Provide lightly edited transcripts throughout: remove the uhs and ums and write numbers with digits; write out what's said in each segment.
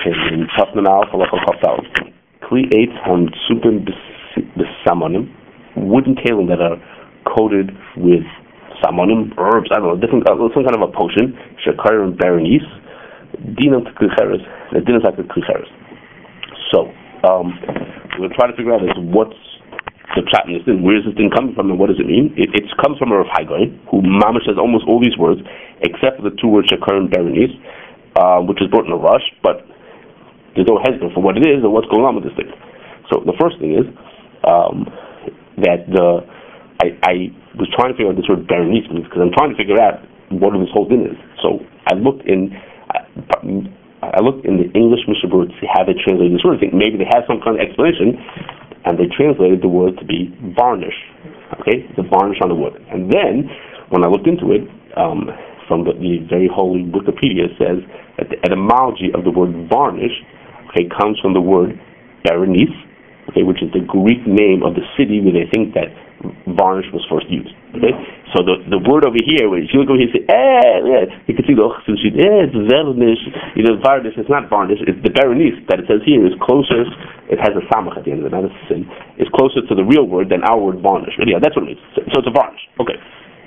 in Tasmanal Halacha Chafal. Kli Eitz Hamtsupim B'Samonim, wooden kalim that are coated with samonim, herbs, I don't know, different, some kind of a potion. Shekar and Berenice, Dinam Klicheres, the Dinam like the Klicheres. So, we're going to try to figure out what's the pshat in this thing. Where is this thing coming from, and what does it mean? It comes from a Rav Hai Gaon, who mamash says almost all these words, except for the two words Shekar and Berenice, which is brought in a rush, but there's no hesitation for what it is or what's going on with this thing. So the first thing is that I was trying to figure out this word Berenice means, because I'm trying to figure out what this whole thing is. So I looked in the English Mishnah Berurah to see how they translated this word. I think maybe they have some kind of explanation, and they translated the word to be varnish. Okay, the varnish on the wood. And then when I looked into it, from the very holy Wikipedia, it says that the etymology of the word varnish, okay, comes from the word Berenice, okay, which is the Greek name of the city where they think that varnish was first used. Okay, so the word over here, if you look over here, you say, you can see the it's varnish. Varnish. It's not varnish. It's the Berenice that it says here is closer. It has a samach at the end of it, not a sin. It's closer to the real word than our word varnish. But yeah, that's what it means. So it's a varnish. Okay.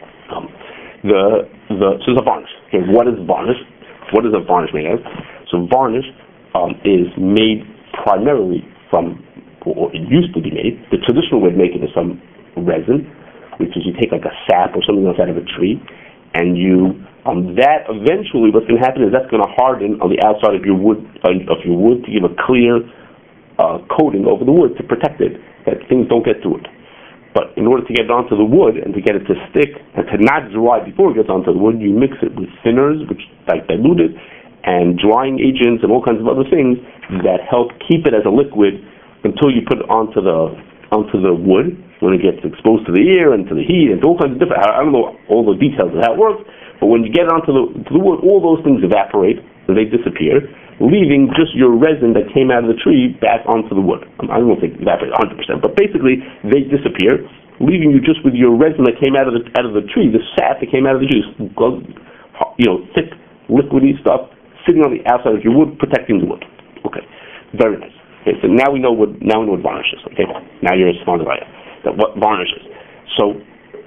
So it's a varnish. Okay, what is varnish? What is a varnish made of? So varnish is made primarily from, or it used to be made, the traditional way of making it is from resin, which is you take like a sap or something else out of a tree, and you, that eventually what's going to happen is that's going to harden on the outside of your wood, to give a clear coating over the wood to protect it, that things don't get through it. But in order to get it onto the wood and to get it to stick and to not dry before it gets onto the wood, you mix it with thinners, which like dilute it, and drying agents and all kinds of other things that help keep it as a liquid until you put it onto the wood when it gets exposed to the air and to the heat and to all kinds of different. I don't know all the details of how it works, but when you get it onto the wood, all those things evaporate and they disappear, leaving just your resin that came out of the tree back onto the wood. I don't think evaporate 100%, but basically they disappear, leaving you just with your resin that came out of the tree, the sap that came out of the juice, thick, liquidy stuff sitting on the outside of your wood, protecting the wood. Okay, very nice. Okay, so now we know what varnish is. Okay, now you're as smart as I am. That what varnish is. So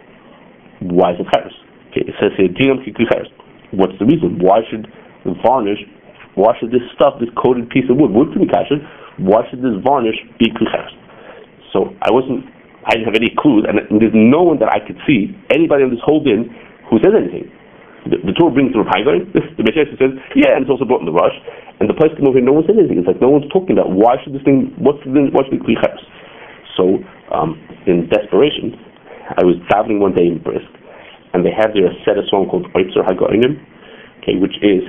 why is it cheres? Okay, it says here, dinam ki cheres. What's the reason? Why should this stuff, this coated piece of wood can be kasher, why should this varnish be cheres? So I didn't have any clues, and there's no one that I could see, anybody on this whole din, who says anything. The Torah brings the Rav Hai Gaon, the Meshach says, yeah, and it's also brought in the rush, and the place came over here, no one said anything. It's like no one's talking about why should this thing, why should it be cheres? So, in desperation, I was traveling one day in Brisk, and they have there a set of song called Oitzer HaGaonim, okay, which is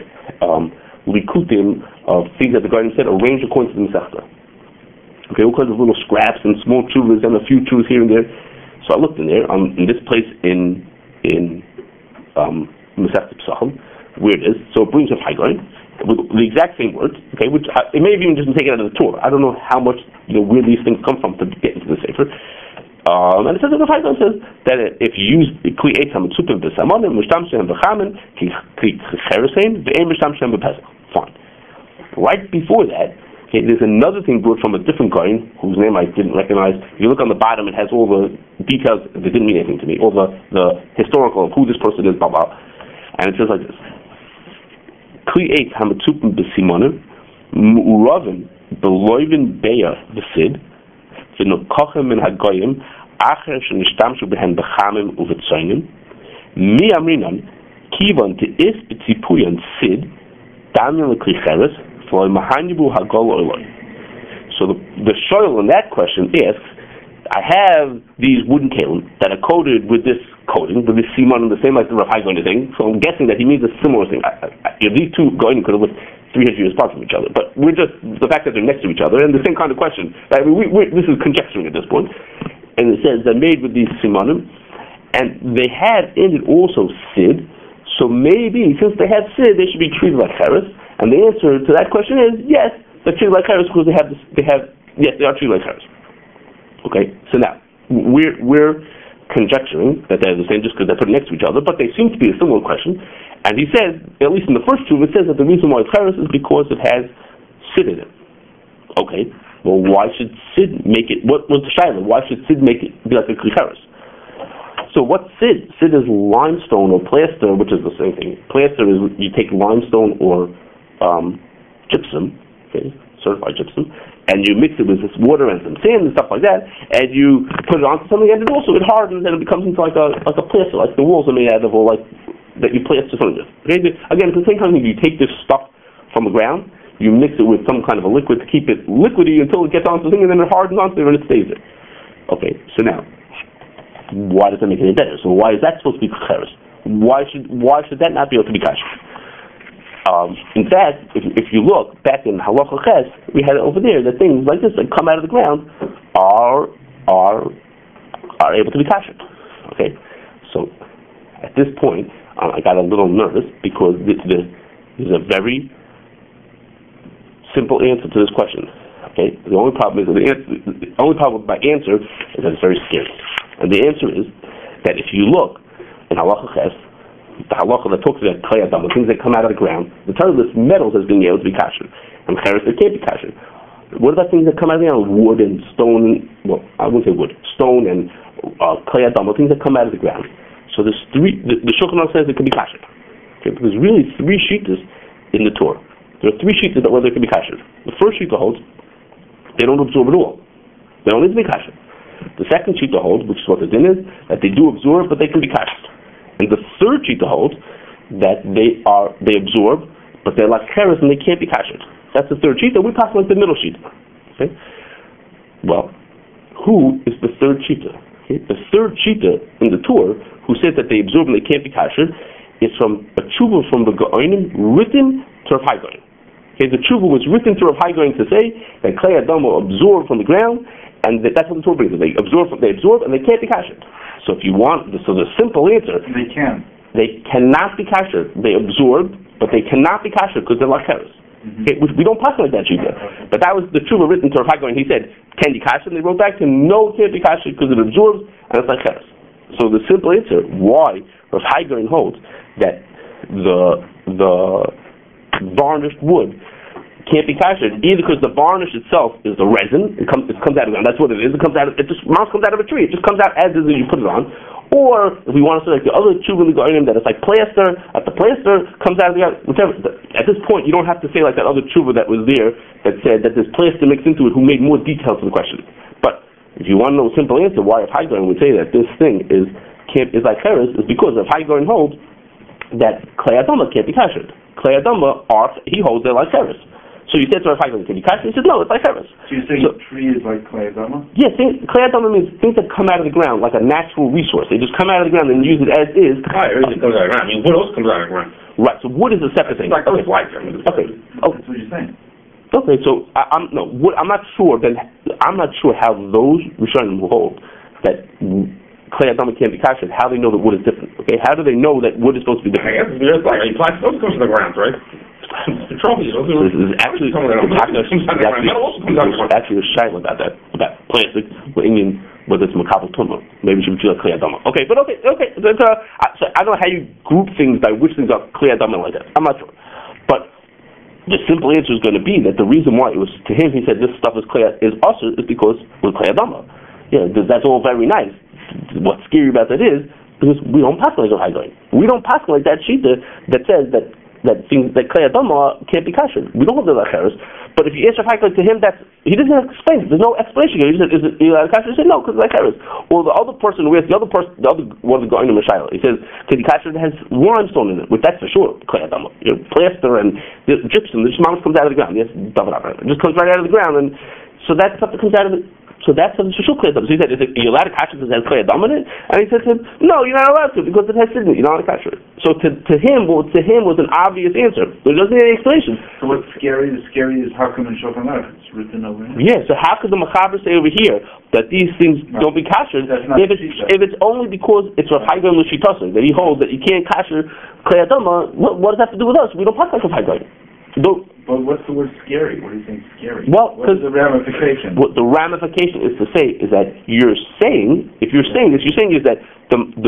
likutim of things that the Gaonim said arranged according to the Masechta. Okay, all kinds of little scraps and small chuvas and a few chuvas here and there. So I looked in there, in this place in Masechta Pesachim, where it is. So it brings up Hai Gaon with the exact same words. Okay, which it may have even just been taken out of the Torah. I don't know how much where these things come from to get into the Sefer. And it says that the Hai Gaon says that if you use kli eitz hametzupim b'samonim mishtamshem b'chamen ki cheresein ve'em mishtamshem b'pesach. Fine. Right before that, okay, there's another thing brought from a different Gaon whose name I didn't recognize. If you look on the bottom, it has all the details that didn't mean anything to me, all the historical of who this person is, blah blah. And it says like this: Kli eitz hametzupim b'simonim mu'uravim b'loivin beya v'sid v'nokochem min hagoyim acher shenishtamshu b'hen b'chamim u'v'tzoynim mi amrinan kivan te'is b'tzipuyan sid damyan l'kli cheres v'loy mahanyibu hagol oiloi. So the shoyl in that question asks, I have these wooden kalim that are coated with this coating, with this simon, the same like the Rav Hai Gaon thing. So I'm guessing that he means a similar thing. These two Gaonim could have lived 300 years apart from each other, but we're just the fact that they're next to each other and the same kind of question. This is conjecturing at this point. And it says they're made with these simonim, and they have in it also sid. So maybe since they have sid, they should be treated like cheres. And the answer to that question is yes, they're treated like cheres because they are treated like cheres. Okay, so now we're conjecturing that they're the same just because they're put next to each other, but they seem to be a similar question. And he says, at least in the first truth, it says that the reason why it's cheres is because it has Sid in it. Okay, well, why should Sid make it? What's the shaila? Why should Sid make it be like a klicheres? So what's Sid? Sid is limestone or plaster, which is the same thing. Plaster is you take limestone or gypsum, okay, certified gypsum, and you mix it with this water and some sand and stuff like that, and you put it onto something, and it also hardens and it becomes into like a plaster, like the walls are made out of, or like that you plaster something with. Okay, again, it's the same kind of thing. You take this stuff from the ground, you mix it with some kind of a liquid to keep it liquidy until it gets onto the thing, and then it hardens onto there and it stays there. Okay, so now, why does that make it any better? So why is that supposed to be cheres? Why should that not be able to be kasher? In fact, if you look back in Halacha Ches, we had it over there that things like this that come out of the ground are able to be kasher. Okay, so at this point, I got a little nervous because there's a very simple answer to this question. Okay, the only problem with my answer is that it's very scary, and the answer is that if you look in Halacha Ches, the halacha that talks about klei adam, the things that come out of the ground, the Torah lists metals as being able to be kasher, and cheres that can't be kasher. What about things that come out of the ground? Wood and stone. Well, I wouldn't say wood, stone and klei adam, things that come out of the ground. So there's three. The Shulchan Aruch says it can be kasher. Okay, there's really three shittas in the Torah. There are three shittas that whether it can be kasher. The first shitta holds they don't absorb at all. They don't need to be kasher. The second shitta holds, which is what the din is, that they do absorb, but they can be kasher. And the third shita holds that they absorb, but they're like cheres and they can't be kasher. That's the third shita. We pass like the middle shita. Okay. Well, who is the third shita? Okay. The third shita in the Torah who says that they absorb and they can't be kasher is from a tshuva from the Gaonim written to Rav Hai Gaon. Okay. The tshuva was written to Rav Hai Gaon to say that klei adam will absorb from the ground, and that's what the Torah brings. They absorb and they can't be kasher. So if you want, so the simple answer, they cannot be kasher. They absorb, but they cannot be kasher because they're like cheres. Okay, we don't pass like that shita. But that was the tshuva written to Rav Hai Gaon. He said, "Can you kasher?" And they wrote back to him, "No, it can't be kasher because it absorbs and it's like cheres." So the simple answer why Rav Hai Gaon holds that the varnished wood can't be kasher either because the varnish itself is the resin. It comes out of the ground. That's what it is. It comes out of a tree. It just comes out as is and you put it on. Or if we want to say like the other tshuva in the Gaonim that it's like plaster, that the plaster comes out of the ground. Whichever. At this point, you don't have to say like that other tshuva that was there that said that there's plaster mixed into it who made more details to the question. But if you want to know a simple answer why Rav Hai Gaon would say that this thing is like cheres is because Rav Hai Gaon holds that klei adama can't be kasher. Klei adama he holds they're like cheres. So you said to Rav Hai Gaon, can you kasher? He said, no, it's like cheres. So you're saying a tree is like klei adama? Yes, klei adama means things that come out of the ground, like a natural resource. They just come out of the ground and use it as is. Everything comes out of the ground. I mean, what else comes out of the ground? Right, so wood is a separate thing. Like those lights. Okay. That's what you're saying. Okay, so I'm not sure how those Rishonim will hold that klei adama can't be kasher. How they know that wood is different? Okay, how do they know that wood is supposed to be different? I guess there's like plastic also comes from the ground, right? Petroleum. This is actually a shame about that plastic. Whether it's makabel tumah, maybe it should be like klei adama. Okay, but okay. So I don't know how you group things by which things are klei adama like that. I'm not sure, but the simple answer is going to be that the reason why it was to him he said this stuff is also is because with klei adama. Yeah, that's all very nice. What's scary about that is because we don't pass like Rav Hai Gaon. We don't pass like that shita that says that things that klei adama can't be kasher. We don't hold the cheres. But if you ask Rav Hai Gaon to him, he doesn't explain it. There's no explanation. He said, "Is it kasher?" He said, "No, because it's like cheres." Well, the other person who asked the other one of the Gaonim Mishayla, he says, "Can the kasher that has limestone in it?" Which that's for sure klei adama. Plaster and gypsum. The shmamos comes out of the ground. Yes, it just comes right out of the ground, and so that stuff that comes out of it. So that's a shul klei adama. So he said, "Are you allowed to kasher because it has klei adama in it?" And he said to him, "No, you're not allowed to because it has sidney. You're not allowed to kasher it." So to him was an obvious answer. There doesn't need any explanation. So what's scary? The scary is how come in Shulchan Aruch it's written over here? Yeah. So how could the Machaber say over here that these things don't be kasher if it's only because it's Rav Hai Gaon l'shitasen that he holds that you can't kasher klei adama? What does that have to do with us? We don't pass like Rav Hai Gaon. But what's the word scary? What do you think is scary? Well, what is the ramification? What the ramification is to say is that you're saying is that the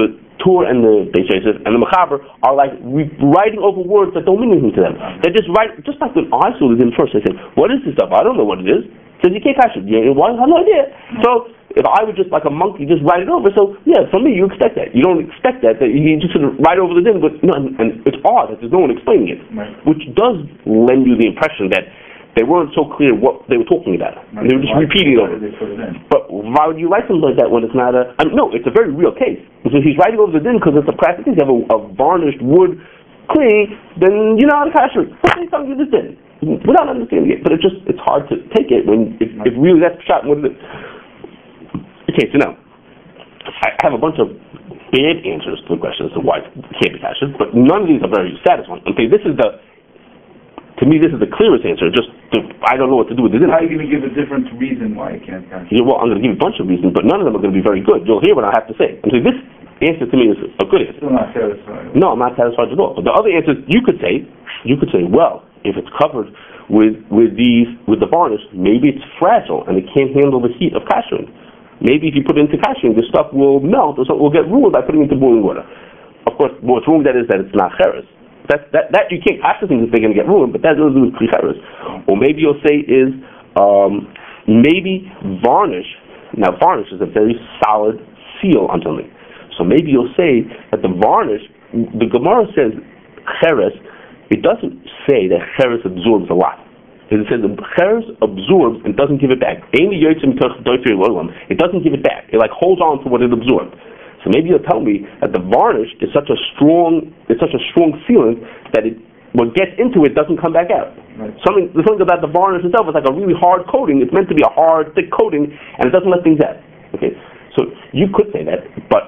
Tur and the Beis Yosef and the Mechaber are like writing over words that don't mean anything to them. They're just just like when I saw them first, I said, what is this stuff? I don't know what it is. Says you can't catch it. Why? I have no idea. So if I would just like a monkey just write it over, so yeah, for me you expect that. You don't expect that you just sort of write over the din, but no, and it's odd that there's no one explaining it, which does lend you the impression that they weren't so clear what they were talking about. They were just repeating it over. But why would you write something like that when it's not no, it's a very real case. So he's writing over the din because it's a practice. If you have a varnished wood clay, then you know how to catch it. Let's say something you just did without understanding it. But it's hard to take it when if really that's shot what it is. Okay, so now I have a bunch of bad answers to the question as to why it can't be cashed, but none of these are very satisfying. Okay, to me, this is the clearest answer. I don't know what to do with it. How are you going to give a different reason why you can't cash? Well, I'm going to give you a bunch of reasons, but none of them are going to be very good. You'll hear what I have to say. I'm saying this answer to me is a good answer. Still not satisfied. No, I'm not satisfied at all. But the other answers you could say, well, if it's covered with the varnish, maybe it's fragile and it can't handle the heat of kashering. Maybe if you put it into kashering, the stuff will melt or something will get ruined by putting it into boiling water. Of course, what's wrong with that is that it's not cheres. That you can't cash the things if they're going to get ruined, but that doesn't do with cheres. Or maybe you'll say is maybe varnish. Now varnish is a very solid seal on something. So maybe you'll say that the varnish, the Gemara says cheres, it doesn't say that cheres absorbs a lot. It says the cheres absorbs and doesn't give it back. It doesn't give it back. It like holds on to what it absorbed. So maybe you'll tell me that the varnish is such a strong sealant that what gets into it doesn't come back out. Right. Something about the varnish itself is like a really hard coating. It's meant to be a hard, thick coating, and it doesn't let things out. Okay, so you could say that, but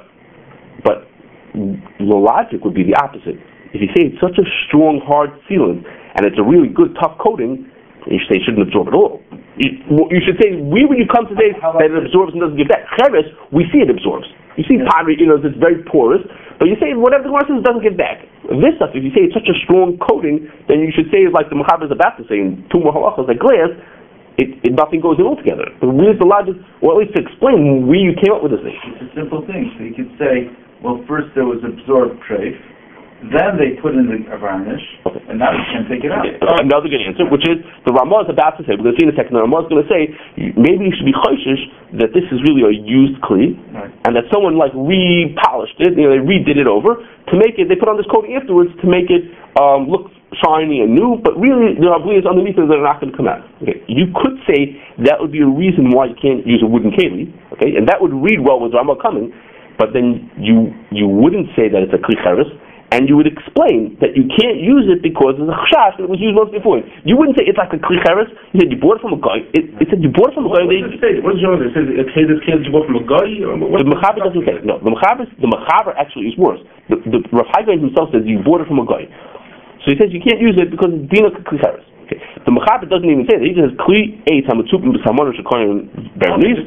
the logic would be the opposite. If you say it's such a strong, hard sealant and it's a really good, tough coating, you should say it shouldn't absorb at all. You should say, when you come to say that it absorbs and doesn't give back, cheres, we see it absorbs. You see pottery, it's very porous, but you say whatever the Gemara says doesn't give back. This stuff, if you say it's such a strong coating, then you should say, like the Mechaber is about to say in two more halachas, like glass, nothing goes in altogether. Where's the logic, or at least to explain where you came up with this thing? It's a simple thing. So you could say, well, first there was absorbed treif, then they put in the varnish, and now you can take it out. Another good answer, which is the Ramah is about to say. We're going to see in a second. The Ramah is going to say maybe you should be choishish that this is really a used kli, right, and that someone like repolished it. They redid it over to make it. They put on this coating afterwards to make it look shiny and new. But really, there are bleeds underneath it that are not going to come out. Okay, you could say that would be a reason why you can't use a wooden keli. Okay, and that would read well with Ramah coming. But then you wouldn't say that it's a kli cheres. And you would explain that you can't use it because of the chashash that it was used once before. You wouldn't say it's like a kli cheres. You said you bought it from a guy. It said you bought it from a guy. What does it say? What does it say? It says this can't you bought from a guy? The Mechaber doesn't say. No, the Mechaber actually is worse. The Rav Hai himself says you bought it from a guy. So he says you can't use it because it's dina kli cheres. Okay. The Mechaber doesn't even say that. He just says kli eitz hamatzupim b'samon shekayim berniz.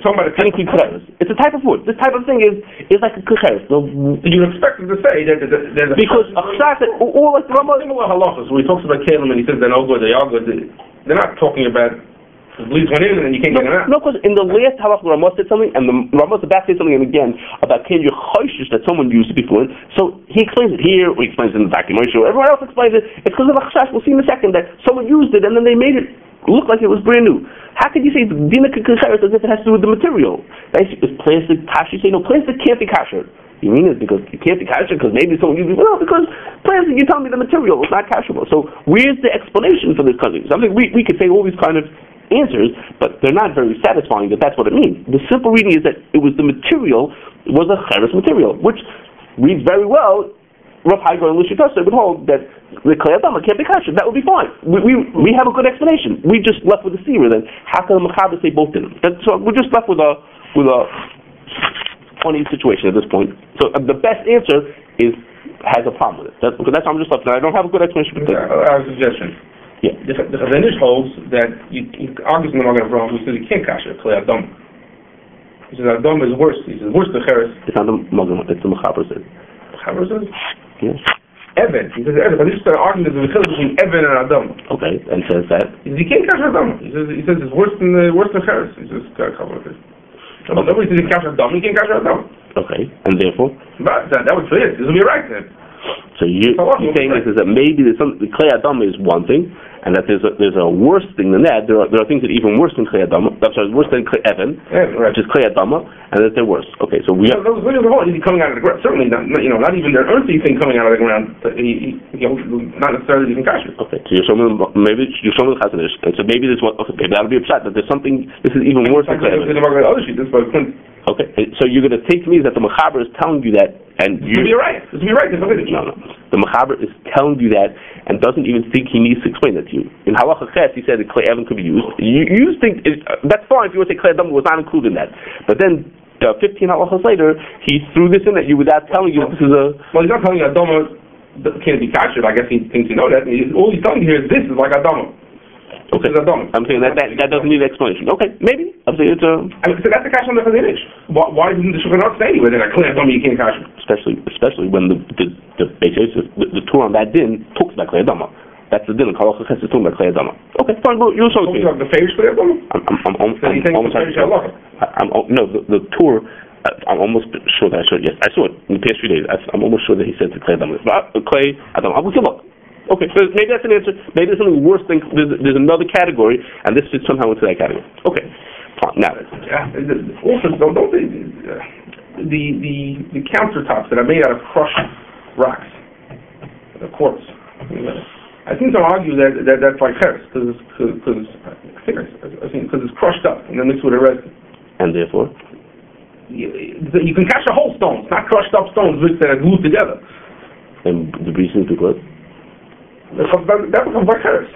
It's a type of wood. This type of thing is like a kli cheres. You expect him to say that there's a because all like the Ramah similar halachas where he talks about kelim and he says they're no good, they are good. They're not talking about the bleeds went in and you can't get it out. No, because in the last halach the Ramah said something, and the Ramah is about to say something again about can you choishish that someone used it before. So he explains it here, or he explains it in the documentary, or everyone else explains it. It's because of a chashash. We'll see in a second that someone used it and then they made it look like it was brand new. How could you say it's dina kli cheres as if it has to do with the material? Is plastic kasher? You say no, plastic can't be kasher. You mean it because it can't be kasher because maybe someone used it? No, because plastic, you tell me the material is not kasherable. So where's the explanation for this cousin? So I mean, we could say all these kind of answers, but they're not very satisfying that that's what it means. The simple reading is that it was the material, it was a cheres material, which reads very well. Rav Hai and Lishitasa would hold that the Klei Adama can't be kasher. That would be fine. We have a good explanation. We just left with a seer then. How can the Mechaber say both in them? So we're just left with a funny situation at this point. So the best answer has a problem with it. That's how I'm just left. I don't have a good explanation. I have a suggestion. Yeah. The Chazanish holds that he argues in the Magen Avraham who says he can't kasher Klei Adam. He says Adam is worse. He says worse than cheres. It's not the Magen. It's the Mechaber says. Mechaber says? Yes. Evan. He says Evan. But this is an argument there's a chiluk between Evan and Adam. Okay, and says that. He says he can't kasher Adam. He says it's worse than cheres. He says nobody says he can't kasher Adam. He can't kasher Adam. Okay, and therefore? But that would fit. This would be right then. So you're saying is that maybe there's some, the Klei Adama is one thing, and that there's a worse thing than that. There are things that are even worse than Klei Adama. I'm sorry, worse than Klei Even, right. which is Klei Adama, and that they're worse. Okay, so we. Those videos are all coming out of the ground. Certainly not. Not even their earthy thing coming out of the ground. Not necessarily even kasher. Okay, so you're showing maybe you're showing the Chazon Ish, and so maybe this one. Okay, maybe that'll be upset that there's something. This is even worse than Klei Even. Okay, so you're going to take to me that the Mechaber is telling you that, and you. This would be right. No. The Mechaber is telling you that, and doesn't even think he needs to explain that to you. In Halacha Ches, he said that Klei Even could be used. You think that's fine if you would say Klei Adama was not included in that, but then 15 halachas later, he threw this in at you without telling you that this is a. Well, he's not telling you Adama can't be kasher. I guess he thinks you know that. All he's telling you here is this is like Adama. Okay, I'm saying that doesn't need an explanation. Okay, maybe. I'm saying it's a. So that's the kasher on the Chazon Ish. Why didn't the Shulchan Aruch say anyway that Klei Adama you can't kasher? Especially when the Torah on that din talks about Klei Adama. That's the din. Halacha Ches is talking about Klei Adama. Okay, fine. Well, you'll show it to me. The Feish Klei Adama. The Torah. I'm almost sure that I showed. Yes, I saw it in the past few days. I'm almost sure that he said to Klei Adama. Klei Adama. I will look. Okay, so maybe that's an answer. Maybe there's something worse than there's another category, and this fits somehow into that category. Okay, fine. Now, also don't the countertops that are made out of crushed rocks, the quartz. I think they'll argue that that's like cheres because it's crushed up and then mixed with a resin. And therefore, you can catch the whole stones, not crushed up stones mixed and glued together. And the reason is because. That becomes like cheres.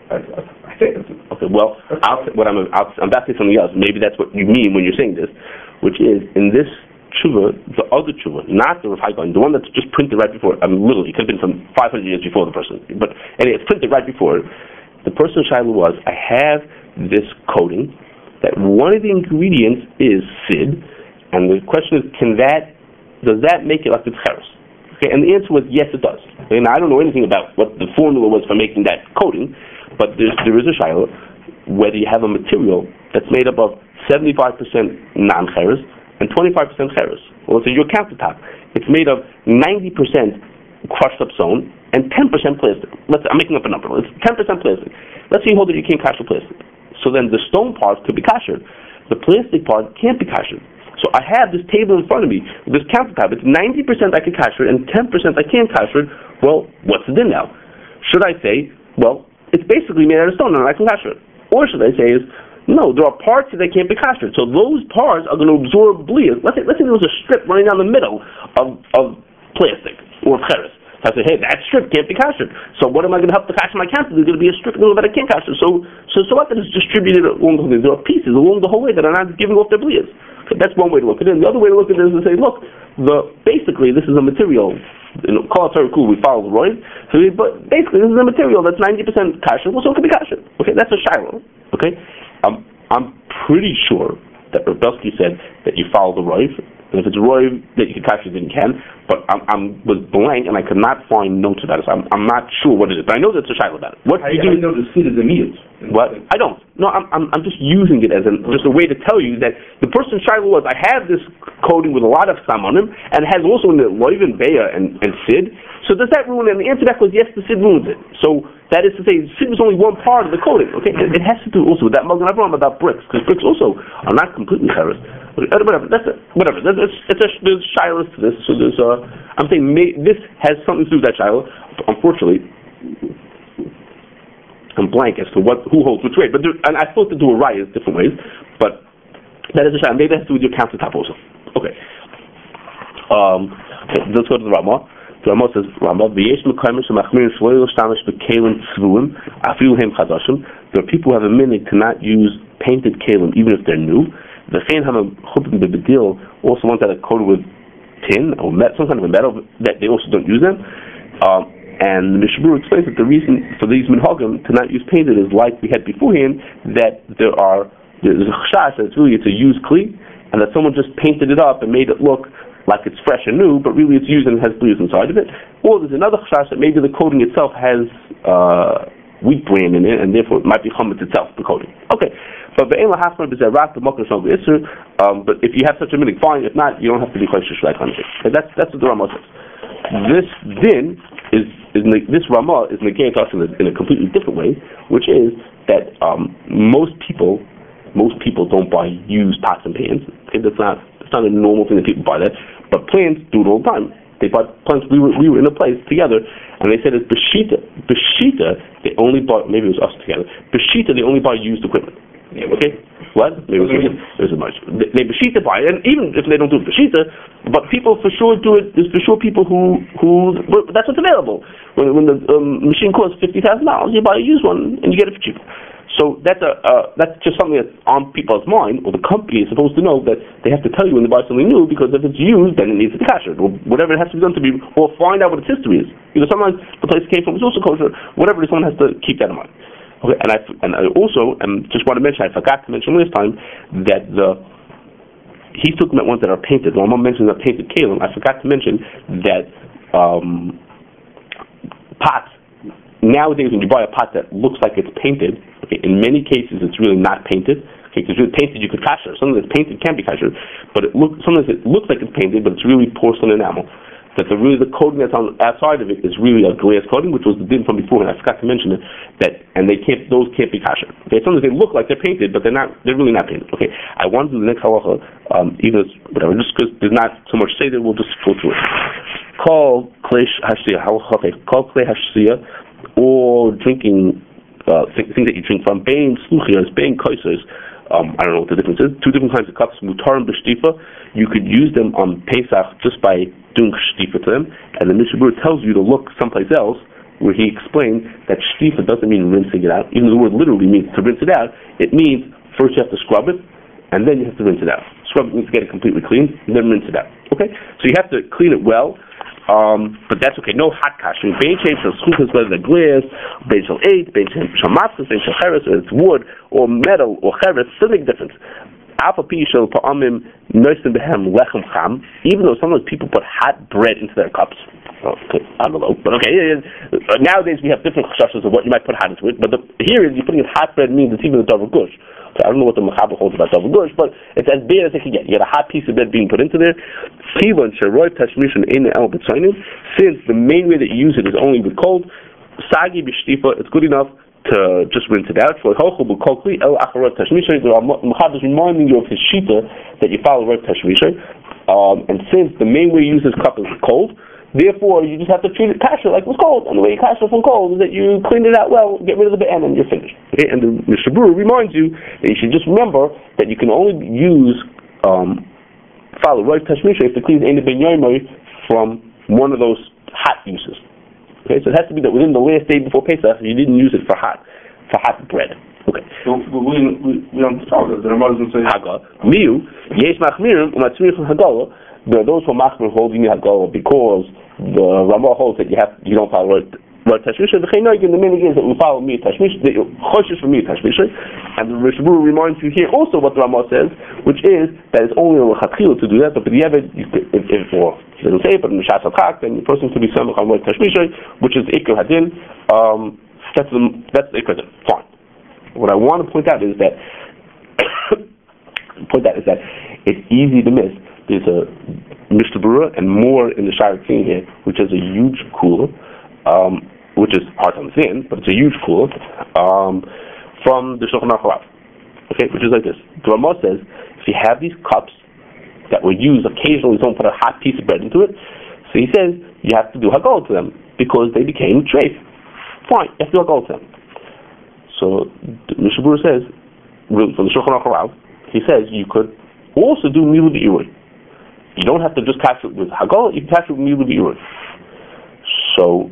I think. Okay. Well, I'm about to say something else. Maybe that's what you mean when you're saying this, which is in this tshuva, the other tshuva, not the Rav Hai Gaon, the one that's just printed right before. I mean, literally, it could have been from 500 years before the person, but anyway, it's printed right before. The person's shaila was, I have this coating that one of the ingredients is sid, and the question is, does that make it like the cheres? Okay, and the answer was yes, it does. And I don't know anything about what the formula was for making that coating, but there is a shaila whether you have a material that's made up of 75% non-cheres and 25% cheres. Well, let's say your countertop, it's made of 90% crushed up stone and 10% plastic. I'm making up a number. It's 10% plastic. Let's say you hold that you can't kasher plastic. So then the stone part could be kashered. The plastic part can't be kashered. So I have this table in front of me, this countertop. It's 90% I can kasher and 10% I can't kasher. Well, what's the din now? Should I say, well, it's basically made out of stone and I can kasher it? Or should I say is, no, there are parts that can't be kashered. So those parts are going to absorb blias. Let's say there was a strip running down the middle of plastic or of cheres. So I say, hey, that strip can't be kashered. So what am I going to help to kasher my counter? There's going to be a strip in the middle that I can't kasher. So what that is distributed along the whole way. There are pieces along the whole way that are not giving off their blias. That's one way to look at it. And the other way to look at it is to say, look, basically this is a material. Call it very cool. We follow the roid. But basically this is a material that's 90% kasher. Well, so it can be kasher. Okay, that's a shiloh. Okay, I'm pretty sure that Rav Belsky said that you follow the roid. And if it's a roid that you can kasher, then you can. But I was blank and I could not find notes about it. So I'm not sure what it is. But I know that's a shiloh about it. What you do know the seed is a meat. What? I don't. No, I'm just using it as just a way to tell you that the person shiloh was, I have this coating with a lot of samanim and it has also in the loiv and beya and sid. So does that ruin it? And the answer to that was yes, the sid ruins it. So that is to say, sid was only one part of the coating. Okay, it has to do also with that Magen Avraham about bricks, because bricks also are not completely cheres. Whatever. Whatever. There's shilohs to this. So there's I'm saying this has something to do with that shiloh. Unfortunately, I'm blank as to who holds which way. But and I thought to do a raya different ways, but that is a shiloh. Maybe that has to do with your countertop also. Okay. Let's go to the Ramah. The Ramah says, there are people who have a minhag to not use painted kalim even if they're new. The Chayin HaMechubim Bebedil also want that coated with tin or some kind of a metal that they also don't use them. And the Mishnah Berurah explains that the reason for these minhagim to not use painted is like we had beforehand, that there's a chashash that it's a used kli, and that someone just painted it up and made it look like it's fresh and new, but really it's used and has blias inside of it. Or there's another chashash that maybe the coating itself has wheat bran in it, and therefore it might be chametz itself, the coating. Okay. But the Ein Lahafmer B'Zeh Rak the Mokum Shal B'Isser, But if you have such a minig, fine. If not, you don't have to be chayshish like hunting. That's what the Ramah says. This din this Ramah is negated us in a completely different way, which is that most people don't buy used pots and pans. Okay, that's not a normal thing that people buy that. But plants do it all the time. They bought plants. We were in a place together, and they said it's Beshita. Beshita, they only bought. Maybe it was us together. Beshita, they only buy used equipment. Yeah, okay. What? Maybe it was much. They Beshita buy it, and even if they don't do it Beshita, but people for sure do it. There's for sure people who that's what's available. When the machine costs $50,000, you buy a used one and you get it for cheaper. So that's just something that's on people's mind, or the company is supposed to know that they have to tell you when they buy something new, because if it's used, then it needs to be kosher, or whatever it has to be done to be, or find out what its history is. Because sometimes the place it came from is also kosher. Whatever it is, someone has to keep that in mind. Okay, and I also just want to mention, I forgot to mention last time that he's talking about ones that are painted. When I'm mentioning the painted kalim, I forgot to mention that pots. Nowadays, when you buy a pot that looks like it's painted, okay, in many cases it's really not painted. Okay, because if it's painted, you could kasher. Something that's painted can be kasher, but sometimes it looks like it's painted, but it's really porcelain enamel. That the coating that's on the outside of it is really a glass coating, which was the din from before, and I forgot to mention it. Those can't be kasher. Okay, sometimes they look like they're painted, but they're not. They're really not painted. Okay, I want to do the next halacha, whatever, just because there's not so much say there, we'll just go through it. Call klei hashiyah halacha. Call klei hashiyah. Or drinking things that you drink from, bein sluchias, bein kaisers. I don't know what the difference is. Two different kinds of cups. Mutar and b'shtifa. You could use them on Pesach just by doing shtifa to them. And the Mishnah Berurah tells you to look someplace else, where he explained that shtifa doesn't mean rinsing it out. Even though the word literally means to rinse it out, it means first you have to scrub it, and then you have to rinse it out. Scrub it means to get it completely clean, and then rinse it out. Okay, so you have to clean it well. But that's okay. No hot kasher. Bein shel schuchas, whether they're glass, bein shel eight, bein shel matzos, bein shel cheres, whether it's wood or metal or cheres, doesn't make a difference. Alpha pi shel pa'amim noisen behem lechem cham. Even though sometimes people put hot bread into their cups. Okay, I don't know, but okay. Nowadays we have different chashas of what you might put hot into it. But here is you're putting in hot bread means it's even a double gush. So I don't know what the Mechaber holds about double gush, but it's as bad as it can get. You got a hot piece of bread being put into there. Since the main way that you use it is only with cold, sagi b'shtifa, it's good enough to just rinse it out. The Mechaber is reminding you of his shita that you follow right tashmishay. And since the main way you use this cup is cold, therefore you just have to treat it kasher like it was cold. And the way you kasher from cold is that you clean it out well, get rid of the be'en, and you're finished. Okay? And the Mishnah Berurah reminds you that you should just remember that you can only use follow right tashmisha if the clean ain't ben yoymoi from one of those hot uses. Okay, so it has to be that within the last day before Pesach you didn't use it for hot bread. Okay. So we don't talk about the Ramah doesn't say Haga. Miu yesh machmirim umatzmirich hagala. There are those who are machmir holding hagala because the Ramah holds that you don't follow right tashmisha. The meaning is that we follow me tashmisha. That you're choshesh for me tashmisha. And the Mishnah Berurah reminds you here also what the Ramah says, which is that it's only a lechatchila to do that. But if it doesn't say it, but in the Shas HaChak, then the person could be samach on right tashmisha, which is ikar hadin. That's the ikar hadin. Fine. What I want to point out is that it's easy to miss. There's a Mishnah Berurah and more in the Sha'ar Tzin here, which is a huge kula, which is hard to understand, but it's a huge kula from the Shulchan Aruch. Okay, which is like this. The Ramah says if you have these cups that were used occasionally, someone put a hot piece of bread into it. So he says you have to do hagol to them because they became treif. Fine, you have to do hagol to them. So the Mishnah Berurah says from the Shulchan Aruch, he says you could also do milu b'irui. You don't have to just catch it with hagol, you can catch it with milu b'irui. So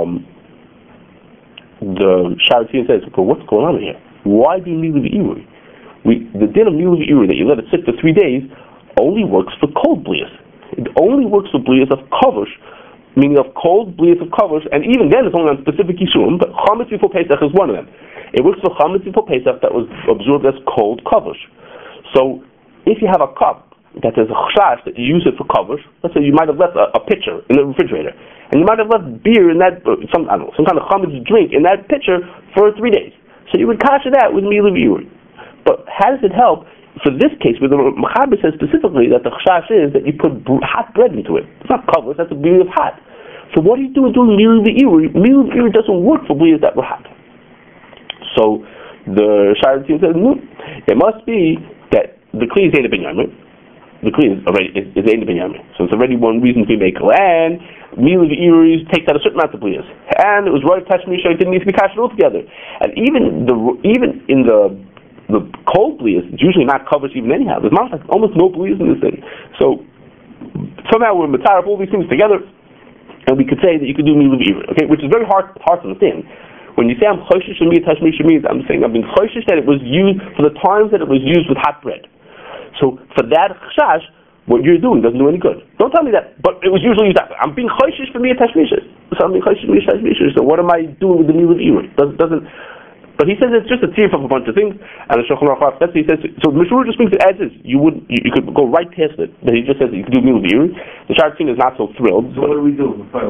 the Sha'ar Tzin says, well, what's going on here? Why do milu b'irui? The din of milu b'irui that you let it sit for 3 days only works for cold blias. It only works for blias of kavush, meaning of cold blias of kavush, and even then it's only on specific yisurim, but chametz before Pesach is one of them. It works for chametz before Pesach that was absorbed as cold kavush. So if you have a cup that there's a chash that you use it for kavush, let's say you might have left a pitcher in the refrigerator, and you might have left beer in that, some kind of chametz drink in that pitcher for 3 days. So you would kasher that with milu b'irui. But how does it help for this case, where the Mechaber says specifically that the chashash is that you put hot bread into it. It's not covered, that's the beauty of hot. So what do you do doing Milu V'Irui? Milu V'Irui doesn't work for blias that were hot. So the Shire team says, no, it must be that the Kli is Ein Binyamin. The Kli is already is Ein Binyamin. So it's already one reason to be makel. And Milu V'Irui takes out a certain amount of blias. And it was right Tashmisha, it didn't need to be kashed altogether. And even in the cold blias, it's usually not covered even anyhow. There's not almost no blias in this thing. So somehow we're matar all these things together, and we could say that you could do Milu V'Irui, okay, which is very hard to understand. When you say I'm choshish and tashmisha means I'm saying I've been choshish that it was used for the times that it was used with hot bread. So for that chashash, what you're doing doesn't do any good. Don't tell me that, but it was usually used that way. I'm being choshish for tashmisha. So I'm being choshish for tashmisha. So what am I doing with the Milu V'Irui? Doesn't. But he says it's just a tziruf of a bunch of things, and the Shulchan Aruch says, he says, so the Mishmur just brings it as is. You could go right past it, but he just says that you could do Milu V'Irui. The Shar Tzin is not so thrilled. So what do we do with the pile?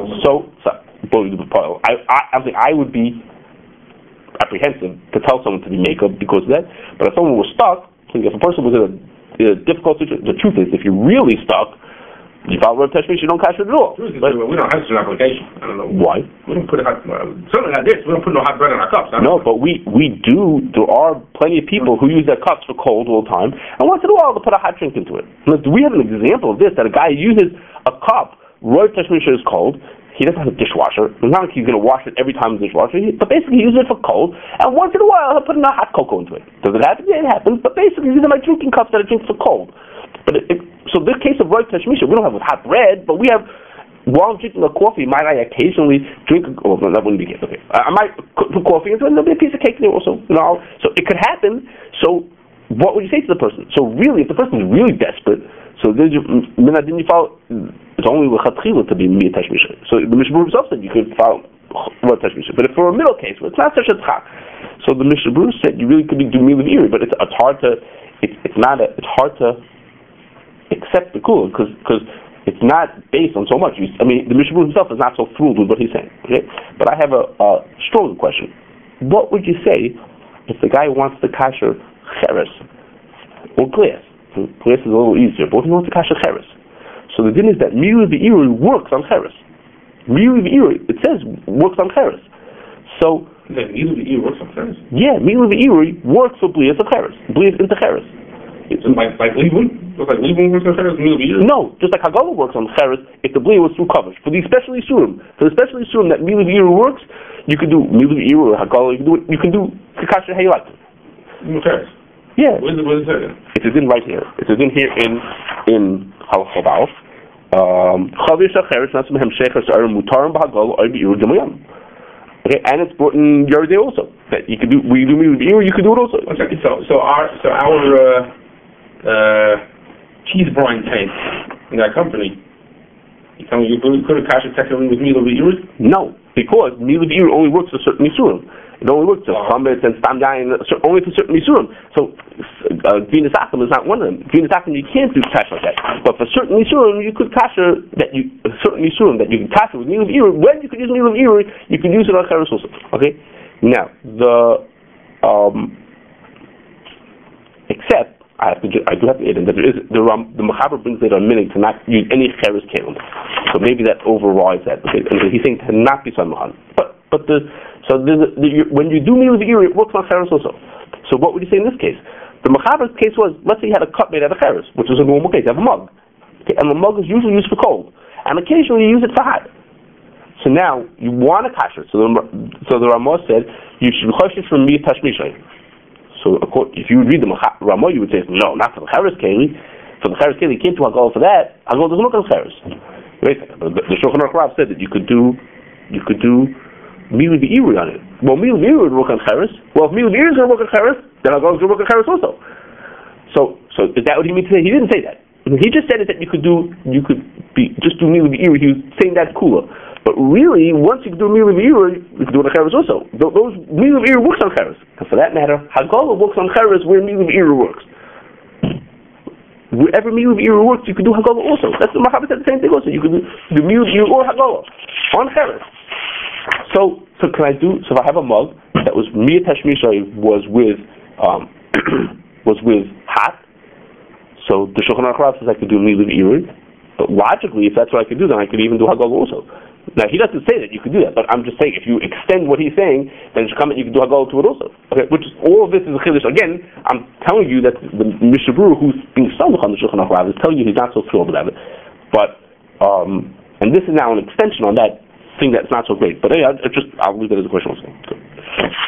I would be apprehensive to tell someone to be makeup because of that. But if someone was stuck, if a person was in a difficult situation, the truth is, if you're really stuck, you follow Rav Tashmish, you don't cash it at all. We don't have such an application. I don't know why. We don't put certainly not this. We don't put no hot bread in our cups. No, but we do. There are plenty of people who use their cups for cold all the time, and once in a while they'll put a hot drink into it. Now, do we have an example of this? That a guy uses a cup. Rav Tashmish is cold. He doesn't have a dishwasher. It's not like he's going to wash it every time in the dishwasher. But basically, he uses it for cold. And once in a while, he'll put in a hot cocoa into it. Does it happen? Yeah, it happens. But basically, these are my drinking cups that I drink for cold. But so this case of Roy Tashmisha, we don't have with hot bread, but we have, while I'm drinking a coffee, might I occasionally drink, oh, no, that wouldn't be it. Okay. I might put coffee into it, and there'll be a piece of cake there also. So it could happen. So what would you say to the person? So really, if the person is really desperate, so then you follow, it's only with Chatchila to be Miyat Tashmisha. So the Mishnah Berurah himself said you could follow Roy Tashmisha. But if for a middle case, where it's not such a tzchak, so the Mishnah Berurah said you really could do Milu V'Irui, but it's hard to, it's hard to accept the kula because it's not based on so much. The Mishnah Berurah himself is not so thrilled with what he's saying. Okay, but I have a stronger question. What would you say if the guy wants to kasher cheres or glass? Glass is a little easier, but he wants to kasher cheres. So the din is that Milu V'Irui works on cheres. Milu V'Irui, it says, works on cheres. So Milu V'Irui works on cheres? Yeah, Milu V'Irui works for blias of cheres, blias into cheres. Like Libun? Like Libun works on cheres, Milu V'Irui? No, just like Hagala works on cheres if the blia was through coverage. For the especially surim, that Milu V'Irui works, you could do Milu V'Irui or Hagala. You can do kasher how you like. Cheres. Yeah. What is it? It's a din right here. It's a din here in Halachah. Okay, and it's brought in Yeridei also. That you could do. We do Milu V'Irui. You could do it also. One second. So our cheese brine tank in that company. You tell me you couldn't cash it technically with Milu V'Irui? No, because Milu V'Irui only works for certain isurim. It only works for chametz and stam yayin, only for certain isurim. So Gvinas Akum is not one of them. Gvinas Akum you can't do cash like that. But for certain isurim you could kasher that you certain isurim that you can kasher with Milu V'Irui. When you could use Milu V'Irui, you can use it on cheres also. Okay. Now except I do have to add in that the Mechaber brings it a minute to not use any cheres kelim. So maybe that overrides that. Okay. And he's saying to not be samachan. When you do Milu V'Irui, it works on cheres also. So what would you say in this case? The Mechaber's case was, let's say you had a cup made out of cheres, which is a normal case. You have a mug. Okay, and the mug is usually used for cold. And occasionally you use it for hot. So now, you want to kasher. So the Ramah said, you should choshish from Miyat Tashmisha. So if you would read the Ramah, you would say, no, not for the cheres keli. For the cheres keli, you can't do Hagala for that. Hagala doesn't look on cheres. Wait a second. The Shulchan Aruch said that you could do Milu V'Irui on it. Well, Milu V'Irui would work on cheres. Well, if Milu V'Irui is going to work on cheres, then Hagala is going to work on cheres also. So is that what he meant to say? He didn't say that. He just said it that you could do Milu V'Irui. He was saying that's cooler. But really, once you can do Milu V'Irui, you can do it on cheres also. Those Milu V'Irui works on cheres. And for that matter, Hagala works on cheres where Milu V'Irui works. Wherever Milu V'Irui works, you can do Hagala also. That's the Mechaber said the same thing also. You can do Milu V'Irui or Hagala on cheres. So can I do? So if I have a mug that was Miyat Tashmisha was with hot, So the Shulchan Aruch Rav says I could do Miliv Irui. But logically, if that's what I could do, then I could even do Hagol also. Now, he doesn't say that you could do that, but I'm just saying, if you extend what he's saying, then you can do Hagol to it also. Okay, which is, all of this is a Chiddush. Again, I'm telling you that the Mishnah Berurah, who's being stumbled on the Shulchan Aruch Rav, is telling you he's not so thrilled about it. But, and this is now an extension on that thing that's not so great. But I'll leave that as a question also. Good.